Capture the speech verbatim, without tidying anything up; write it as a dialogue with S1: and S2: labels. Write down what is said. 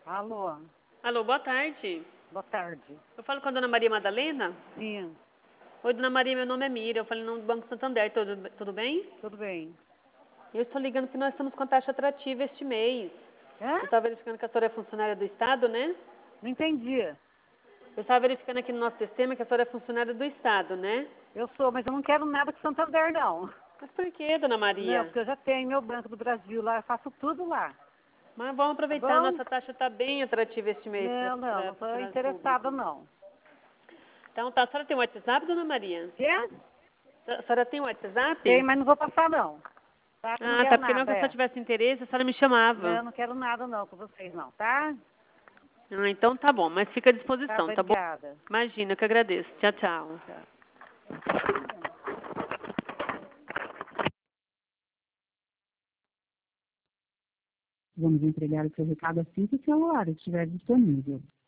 S1: Alô,
S2: Alô, boa tarde.
S1: boa tarde.
S2: Eu falo com a dona Maria Madalena?
S1: Sim,
S2: Oi, dona Maria, meu nome é Mira. Eu falei no Banco Santander, tudo, tudo bem?
S1: tudo bem.
S2: Eu estou ligando porque nós estamos com a taxa atrativa este mês.
S1: Hã?
S2: Eu estava verificando que a senhora é funcionária do Estado, né?
S1: Não entendi.
S2: Eu estava verificando aqui no nosso sistema que a senhora é funcionária do Estado, né?
S1: Eu sou, mas eu não quero nada com Santander, não.
S2: Mas por que, dona
S1: Não,
S2: Maria?
S1: porque eu já tenho meu Banco do Brasil lá, eu faço tudo lá.
S2: Mas vamos
S1: Tá
S2: aproveitar, a
S1: bom?
S2: nossa taxa está bem atrativa este mês
S1: Não, não,
S2: para
S1: não estou
S2: funcionários
S1: interessada,
S2: públicos.
S1: não.
S2: Então, tá, a senhora tem um WhatsApp, dona Maria?
S1: Quê?
S2: A senhora tem um
S1: Tem,
S2: WhatsApp?
S1: mas não vou passar, não. Tá? Que eu não
S2: Ah, tá,
S1: quero
S2: porque não,
S1: nada,
S2: se a senhora
S1: é.
S2: tivesse interesse, a senhora me chamava.
S1: Não, não quero nada, não, com vocês, não, tá?
S2: Ah, então tá bom, mas fica à
S1: Tá,
S2: disposição, tá bom?
S1: obrigada.
S2: Imagina, eu que agradeço. Tchau, tchau.
S1: Tchau.
S3: Vamos entregar o seu recado assim que o seu horário estiver disponível.